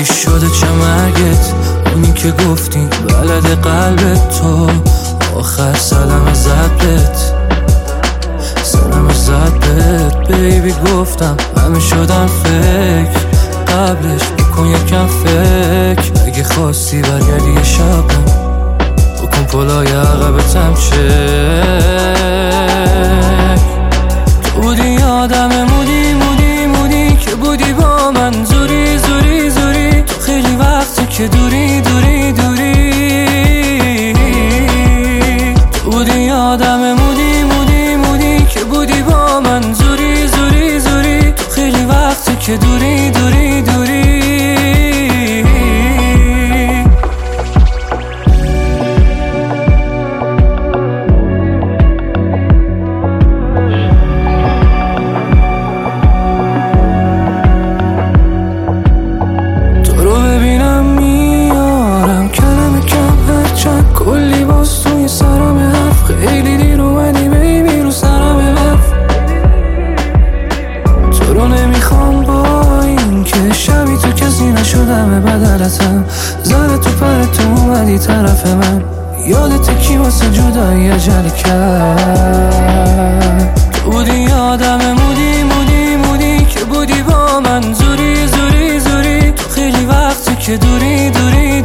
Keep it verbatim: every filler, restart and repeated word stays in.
چی شده چه مرگت؟ اونی که گفتی بلد قلبت تو آخر سلام زد بهت سلام زد بهت بیبی گفتم همه شدم فکر قبلش بکن یکم فکر اگه خواستی برگردی یه شب بکن پلای عقبتم چک تو بودی یادم مودی مودی مودی که بودی با من زوری زوری زوری تو خیلی وقتی که دوری دوری دوری تو بودی یادم مودی مودی مودی که بودی با من زوری زوری زوری تو خیلی وقتی که دوری دوری دوری کلی باز توی سرم حرف خیلی دیر اومدی بیبی رو سرم حرف تو رو نمیخوام با این که شبی تو کسی نشدم بدلتم زده تو پر تو اومدی طرف من یادت کی واسه جدایی عجله کرد تو بودی یادم مودی مودی مودی که بودی با من زوری زوری زوری تو خیلی وقتی که دوری دوری